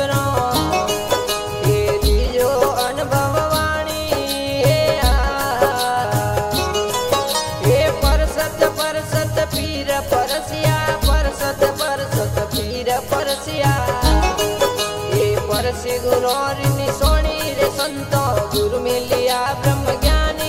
सतगुरो तेरी जो अनुभव वाणी हे परसत परसत पीर परसिया परसत परसत पीर परसिया हे परसि गुरु ऋषि सोनी रे संतो गुरु मिलिया ब्रह्म ज्ञानी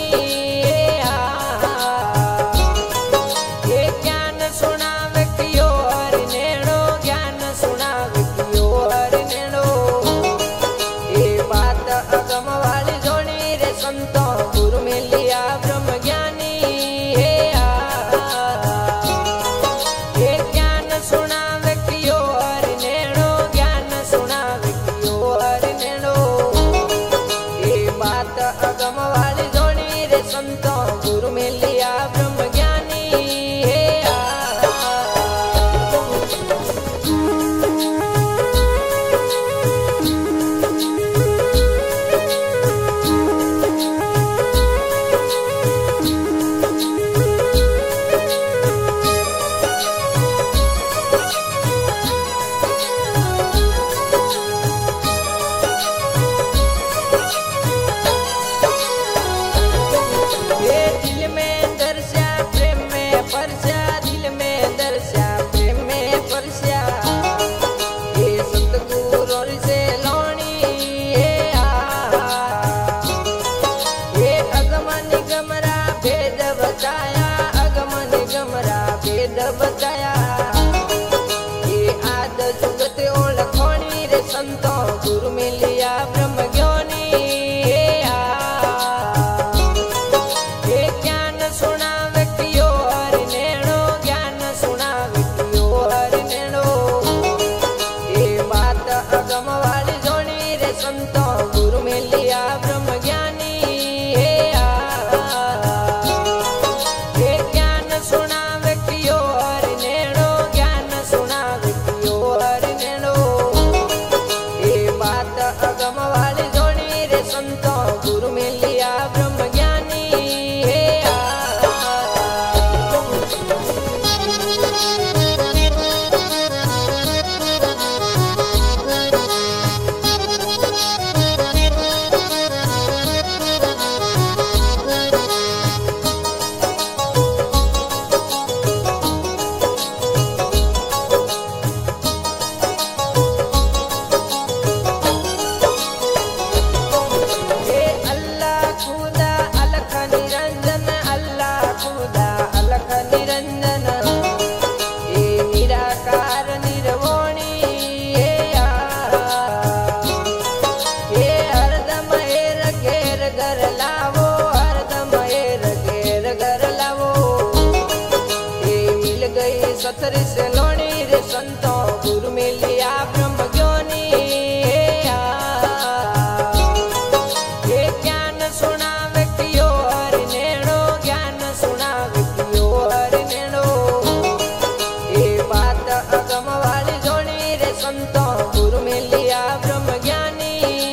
बताया ये आद जुगत ओळखोणी रे संतो गुरु मिलिया ब्रह्म ज्ञानी हे ज्ञान सुनावे कियो हरि नेणो ज्ञान सुनावे कियो हरि नेणो ये बात अगम वाली जोणी रे संतो गुरु मिलिया ब्रह्म ज्ञानी हे ज्ञान सुनावे कियो अगम वाली जोड़ी रे संतो गुरु मिलिया ब्रह्म ज्ञानी सतरी से लोणी रे संतो गुरु मिलिया ब्रह्म ज्ञानी हे ज्ञान सुनावे कियो हरि नेणो ज्ञान सुनावे कियो हरि नेणो ये बात अगम वाली जोड़ी रे संतो गुरु मिलिया ब्रह्म ज्ञानी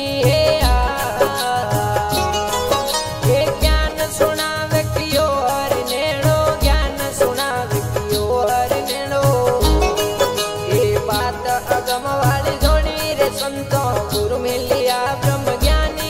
हे ज्ञान सुनावे कियो हरि नेणो ज्ञान सुनावे कियो हरि अगम वाली जोड़ी रे संतो गुरु मिलिया ब्रह्म ज्ञानी